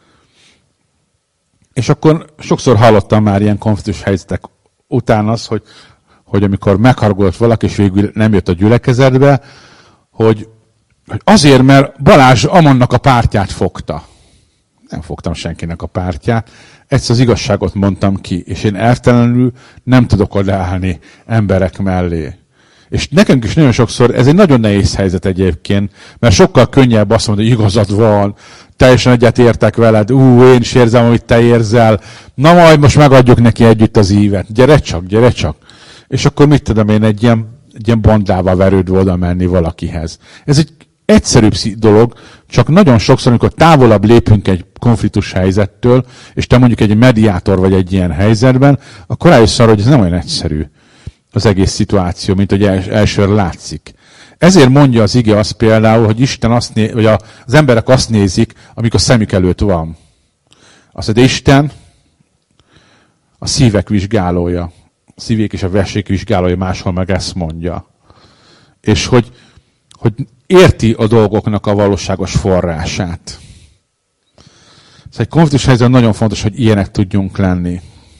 És akkor sokszor hallottam már ilyen konfliktus helyzetek után az, hogy amikor meghargolt valaki, és végül nem jött a gyülekezetbe, hogy azért, mert Balázs Amonnak a pártját fogta. Nem fogtam senkinek a pártját. Egyszer az igazságot mondtam ki, és én elvtelenül nem tudok odaállni emberek mellé. És nekünk is nagyon sokszor, ez egy nagyon nehéz helyzet egyébként, mert sokkal könnyebb azt mondani, hogy igazad van, teljesen egyet értek veled, én is érzem, amit te érzel, na majd most megadjuk neki együtt az ívet, gyere csak. És akkor mit tudom én, egy ilyen bandával verődve oda menni valakihez. Ez egy egyszerűbb dolog, csak nagyon sokszor, amikor távolabb lépünk egy konfliktus helyzettől, és te mondjuk egy mediátor vagy egy ilyen helyzetben, akkor rájössz arra, hogy ez nem olyan egyszerű az egész szituáció, mint hogy elsőre látszik. Ezért mondja az ige azt például, hogy Isten vagy az emberek azt nézik, amik a szemük előtt van. Azt mondja, Isten a szívek vizsgálója. A szívék és a vesék vizsgálója, máshol meg ezt mondja. És hogy érti a dolgoknak a valóságos forrását. Szóval egy konfliktus helyzetben nagyon fontos, hogy ilyenek tudjunk lenni.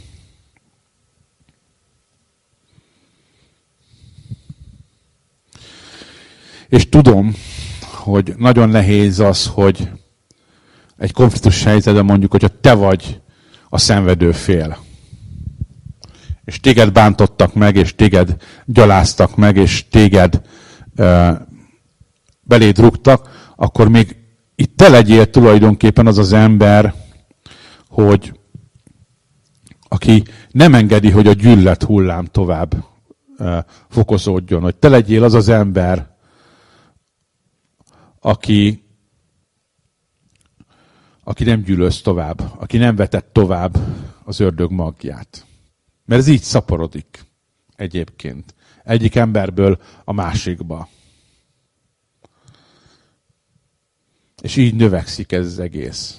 És tudom, hogy nagyon nehéz az, hogy egy konfliktus helyzetben mondjuk, hogyha te vagy a szenvedő fél. És téged bántottak meg, és téged gyaláztak meg, és téged beléd rúgtak, akkor még itt te legyél tulajdonképpen az az ember, aki nem engedi, hogy a gyűlölet hullám tovább fokozódjon. Hogy te legyél az az ember, aki nem gyűlölsz tovább, aki nem vetett tovább az ördög magját. Mert ez így szaporodik egyébként. Egyik emberből a másikba. És így növekszik ez az egész.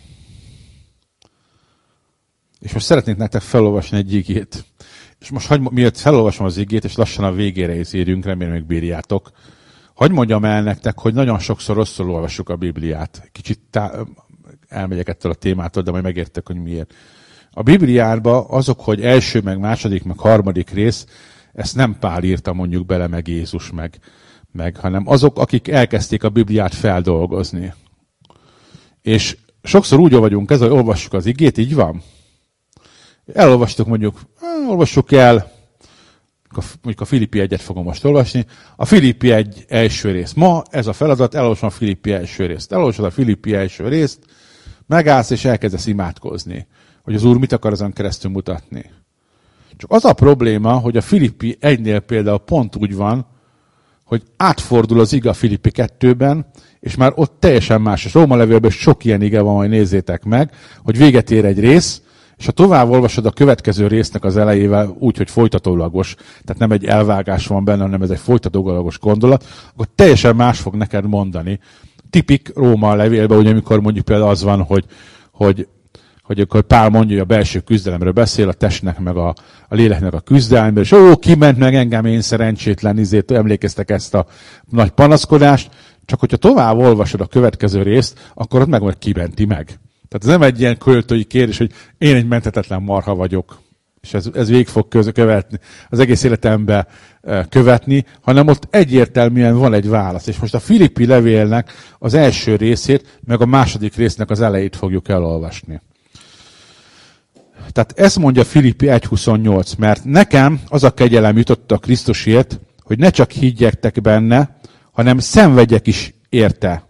És most szeretnék nektek felolvasni egy igét. És most miért felolvasom az igét, és lassan a végére is érünk, remélem még bírjátok. Hadd mondjam el nektek, hogy nagyon sokszor rosszul olvassuk a Bibliát. Kicsit elmegyek ettől a témától, de majd megértek, hogy miért. A Bibliában azok, hogy első, meg második, meg harmadik rész, ezt nem Pál írta mondjuk bele, meg Jézus, meg hanem azok, akik elkezdték a Bibliát feldolgozni. És sokszor úgy vagyunk ezzel, hogy olvassuk az igét, így van? Elolvastuk olvassuk el, mondjuk a Filippi 1-et fogom most olvasni. A Filippi 1 első rész. Ma ez a feladat, elolvasom a Filippi első részt. Elolvasod a Filippi első részt, megállsz és elkezdesz imádkozni, hogy az Úr mit akar azon keresztül mutatni. Csak az a probléma, hogy a Filippi 1-nél például pont úgy van, hogy átfordul az ige a Filippi 2-ben, és már ott teljesen más. És Róma levélben sok ilyen ige van, majd nézzétek meg, hogy véget ér egy rész, és ha tovább olvasod a következő résznek az elejével úgy, hogy folytatólagos, tehát nem egy elvágás van benne, hanem ez egy folytatólagos gondolat, akkor teljesen más fog neked mondani. Tipik Róma levélben, ugye amikor mondjuk például az van, hogy Pál mondja, hogy a belső küzdelemről beszél, a testnek meg a léleknek a küzdelemről, és kiment meg engem, én szerencsétlen, emlékeztek ezt a nagy panaszkodást, csak hogyha tovább olvasod a következő részt, akkor ott meg kimenti meg. Tehát ez nem egy ilyen költői kérdés, hogy én egy menthetetlen marha vagyok, és ez végig fog követni, az egész életemben követni, hanem ott egyértelműen van egy válasz. És most a Filippi levélnek az első részét, meg a második résznek az elejét fogjuk elolvasni. Tehát ezt mondja Filippi 1.28, mert nekem az a kegyelem jutott a Krisztusért, hogy ne csak higgyektek benne, hanem szenvedjek is érte.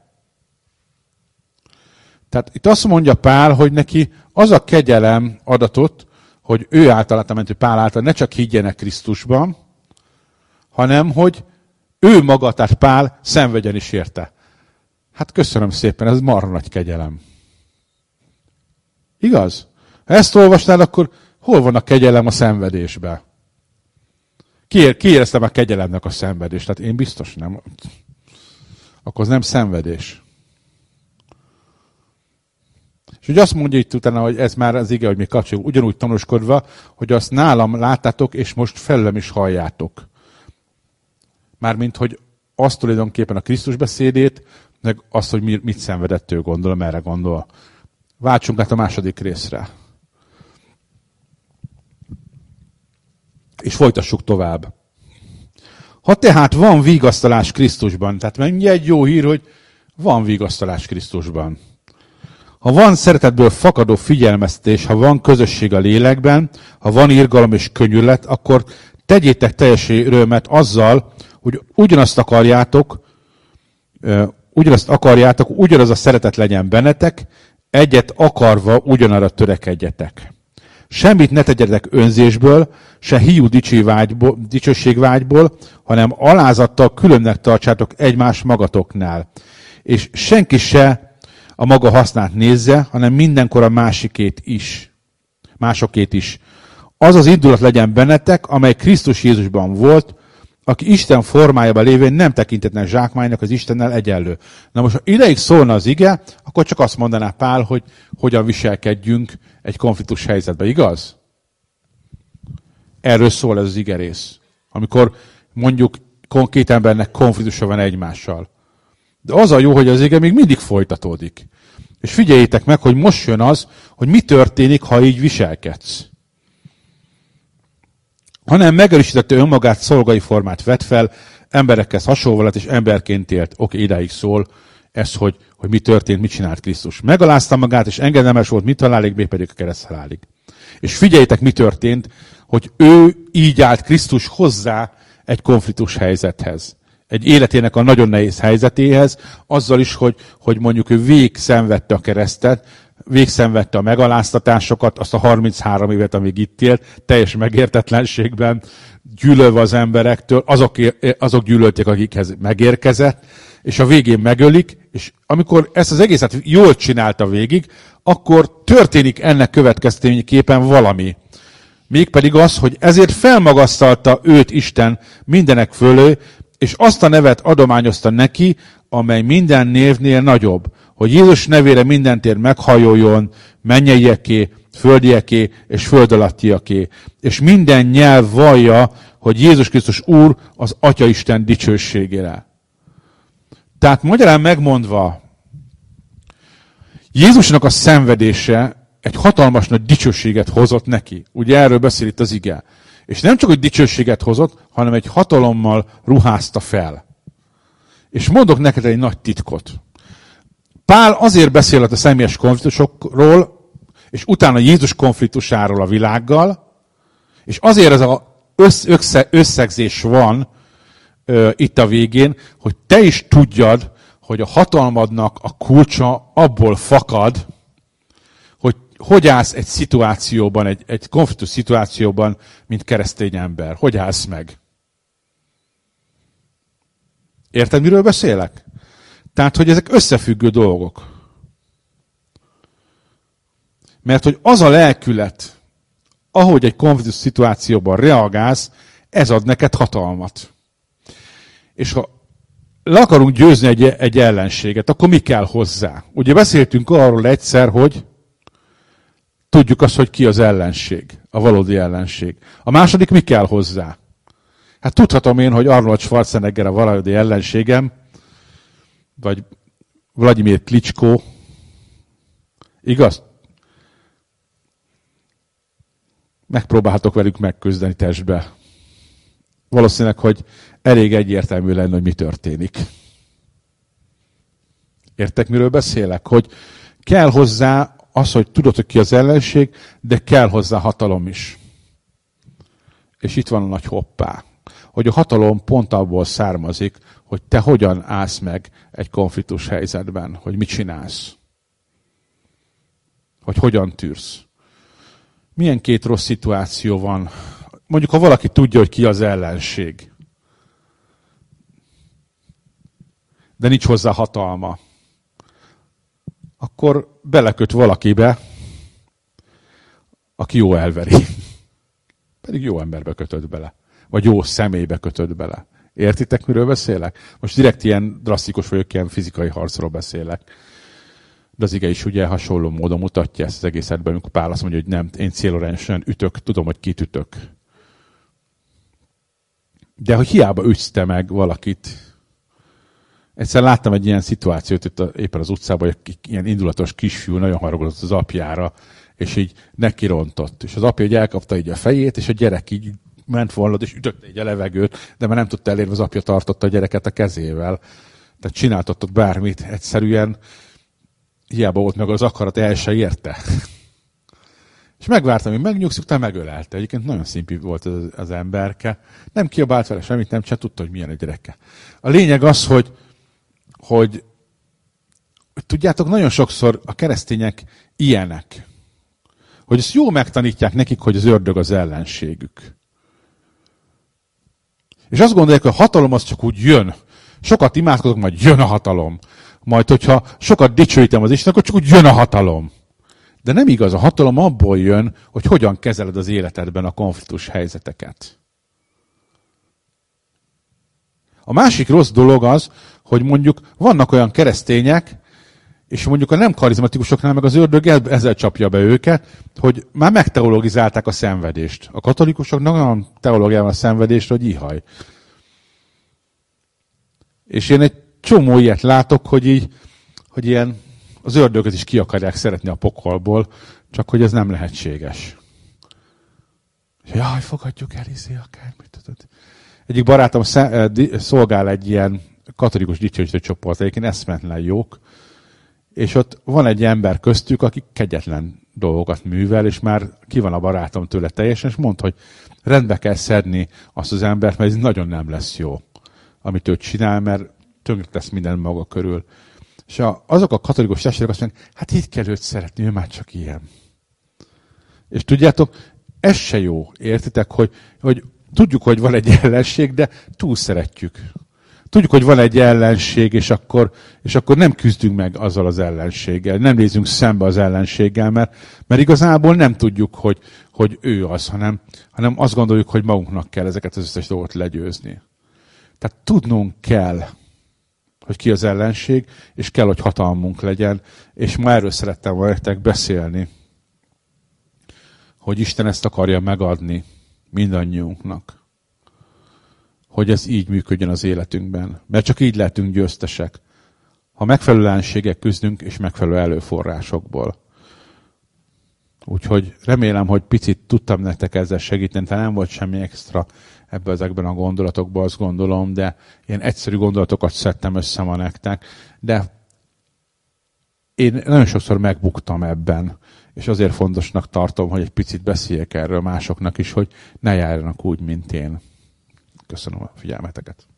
Tehát itt azt mondja Pál, hogy neki az a kegyelem adatot, hogy ő által, hogy Pál által ne csak higgyenek Krisztusban, hanem hogy ő maga, tehát Pál szenvedjen is érte. Hát köszönöm szépen, ez marha nagy kegyelem. Igaz? Ha ezt olvasnál, akkor hol van a kegyelem a szenvedésben? Ki éreztem a kegyelemnek a szenvedést? Tehát én biztos nem. Akkor az nem szenvedés. És ugye azt mondja itt utána, hogy ez már az ige, hogy mi kapcsoljuk, ugyanúgy tanúskodva, hogy azt nálam láttátok, és most felőlem is halljátok. Mármint, hogy azt tulajdonképpen a Krisztus beszédét, meg azt, hogy mit szenvedett ő, gondolom, erre gondol. Váltsunk át a második részre. És folytassuk tovább. Ha tehát van vigasztalás Krisztusban, tehát mennyi egy jó hír, hogy van vigasztalás Krisztusban. Ha van szeretetből fakadó figyelmeztetés, ha van közösség a lélekben, ha van irgalom és könnyűlet, akkor tegyétek teljes örömet azzal, hogy ugyanazt akarjátok, ugyanaz a szeretet legyen bennetek, egyet akarva ugyanarra törekedjetek. Semmit ne tegyetek önzésből, se hiú dicsőségvágyból, hanem alázattal különnek tartsátok egymás magatoknál. És senki se a maga hasznát nézze, hanem mindenkor a másokét is. Az az indulat legyen bennetek, amely Krisztus Jézusban volt, aki Isten formájában lévén nem tekintetlen zsákmánynak az Istennel egyenlő. Na most, ha ideig szólna az ige, akkor csak azt mondaná Pál, hogy hogyan viselkedjünk egy konfliktus helyzetben, igaz? Erről szól ez az ige rész. Amikor mondjuk két embernek konfliktusa van egymással. De az a jó, hogy az ige még mindig folytatódik. És figyeljétek meg, hogy most jön az, hogy mi történik, ha így viselkedsz. Hanem megerősítette önmagát, szolgai formát vett fel, emberekhez hasonló lett, és emberként élt. Oké, idáig szól ez, hogy mi történt, mit csinált Krisztus. Megalázta magát, és engedelmes volt, mit halálig, még pedig a kereszt halálig. És figyeljétek, mi történt, hogy ő így állt Krisztus hozzá egy konfliktus helyzethez. Egy életének a nagyon nehéz helyzetéhez, azzal is, hogy mondjuk ő végigszenvedte a keresztet, végigszenvedte a megaláztatásokat, azt a 33 évet, amíg itt élt, teljes megértetlenségben, gyűlölve az emberektől, azok gyűlölték, akikhez megérkezett, és a végén megölik, és amikor ezt az egészet jól csinálta végig, akkor történik ennek következtényképpen valami. Mégpedig az, hogy ezért felmagasztalta őt Isten mindenek fölé, és azt a nevet adományozta neki, amely minden névnél nagyobb, hogy Jézus nevére minden tér meghajoljon, mennyieké, földieké és föld alattiaké, és minden nyelv vallja, hogy Jézus Krisztus Úr az Atya Isten dicsőségére. Tehát magyarán megmondva, Jézusnak a szenvedése egy hatalmas nagy dicsőséget hozott neki. Ugye erről beszél itt az ige. És nem csak, hogy dicsőséget hozott, hanem egy hatalommal ruházta fel. És mondok neked egy nagy titkot. Pál azért beszél a személyes konfliktusokról, és utána Jézus konfliktusáról a világgal, és azért ez az összegzés van itt a végén, hogy te is tudjad, hogy a hatalmadnak a kulcsa abból fakad, hogy állsz egy szituációban, egy konfliktus szituációban, mint keresztény ember. Hogy állsz meg? Érted, miről beszélek? Tehát, hogy ezek összefüggő dolgok. Mert hogy az a lelkület, ahogy egy konfliktus szituációban reagálsz, ez ad neked hatalmat. És ha le akarunk győzni egy ellenséget, akkor mi kell hozzá? Ugye beszéltünk arról egyszer, hogy tudjuk azt, hogy ki az ellenség, a valódi ellenség. A második mi kell hozzá? Hát tudhatom én, hogy Arnold Schwarzenegger a valódi ellenségem, vagy Vladimir Klitschko, Igaz? Megpróbálhatok velük megküzdeni testbe. Valószínűleg, hogy elég egyértelmű lenne, hogy mi történik. Értek, miről beszélek? Hogy kell hozzá az, hogy tudod, hogy ki az ellenség, de kell hozzá hatalom is. És itt van a nagy hoppá. Hogy a hatalom pont abból származik, hogy te hogyan állsz meg egy konfliktus helyzetben, hogy mit csinálsz. Hogy hogyan tűrsz. Milyen két rossz szituáció van? Mondjuk, ha valaki tudja, hogy ki az ellenség, de nincs hozzá hatalma, akkor beleköt valakibe, aki jó elveri. Pedig jó emberbe kötött bele. Vagy jó személybe kötött bele. Értitek, miről beszélek? Most direkt ilyen drasztikus vagyok, ilyen fizikai harcról beszélek. De az ige is ugye hasonló módon mutatja ezt az egészet, amikor Pál azt mondja, hogy nem, én célorányosan ütök, tudom, hogy kit ütök. De hogy hiába ütsz te meg valakit. Egyszer láttam egy ilyen szituációt itt éppen az utcában, hogy ilyen indulatos kisfiú nagyon haragudott az apjára, és így neki rontott. És az apja így elkapta így a fejét, és a gyerek így ment volna, és ütötte így a levegőt, de már nem tudta elérni, az apja tartotta a gyereket a kezével. Tehát csináltatott bármit, egyszerűen hiába volt meg az akarat, el se érte. És megvártam, hogy megnyugszik, utána megölelte. Egyébként nagyon szimpi volt az emberke. Nem kiabált vele semmit, nem csak tudta, hogy milyen a gyereke. A lényeg az, hogy tudjátok, nagyon sokszor a keresztények ilyenek. Hogy ezt jól megtanítják nekik, hogy az ördög az ellenségük. És azt gondolják, hogy a hatalom az csak úgy jön. Sokat imádkozok, majd jön a hatalom. Majd, hogyha sokat dicsőítem az Isten, akkor csak úgy jön a hatalom. De nem igaz, a hatalom abból jön, hogy hogyan kezeled az életedben a konfliktus helyzeteket. A másik rossz dolog az, hogy mondjuk vannak olyan keresztények, és mondjuk a nem karizmatikusoknál meg az ördög ezzel csapja be őket, hogy már megteologizálták a szenvedést. A katolikusoknak olyan teológiában a szenvedést, hogy ihaj. És én egy csomó ilyet látok, hogy ilyen az ördögöt is ki akarják szeretni a pokolból, csak hogy ez nem lehetséges. Jaj, fogadjuk el, akármit. Egyik barátom szolgál egy ilyen katolikus dicsőítő csoport, egyébként eszméletlen jók, és ott van egy ember köztük, aki kegyetlen dolgokat művel, és már ki van a barátom tőle teljesen, és mondta, hogy rendbe kell szedni azt az embert, mert ez nagyon nem lesz jó, amit ő csinál, mert tönkretesz minden maga körül. És azok a katolikus testvérek azt mondják, hát így kell őt szeretni, ő már csak ilyen. És tudjátok, ez se jó, értitek, hogy tudjuk, hogy van egy ellenség, de túl szeretjük. Tudjuk, hogy van egy ellenség, és akkor nem küzdünk meg azzal az ellenséggel. Nem nézünk szembe az ellenséggel, mert igazából nem tudjuk, hogy ő az, hanem azt gondoljuk, hogy magunknak kell ezeket az összes dolgot legyőzni. Tehát tudnunk kell, hogy ki az ellenség, és kell, hogy hatalmunk legyen, és ma erről szerettem volna beszélni, hogy Isten ezt akarja megadni mindannyiunknak. Hogy ez így működjön az életünkben. Mert csak így lehetünk győztesek. Ha megfelelő ellenségek küzdünk, és megfelelő előforrásokból. Úgyhogy remélem, hogy picit tudtam nektek ezzel segíteni, tehát nem volt semmi extra ezekben a gondolatokban, azt gondolom, de ilyen egyszerű gondolatokat szedtem össze ma nektek. De én nagyon sokszor megbuktam ebben, és azért fontosnak tartom, hogy egy picit beszéljek erről másoknak is, hogy ne járjanak úgy, mint én. Köszönöm a figyelmeteket.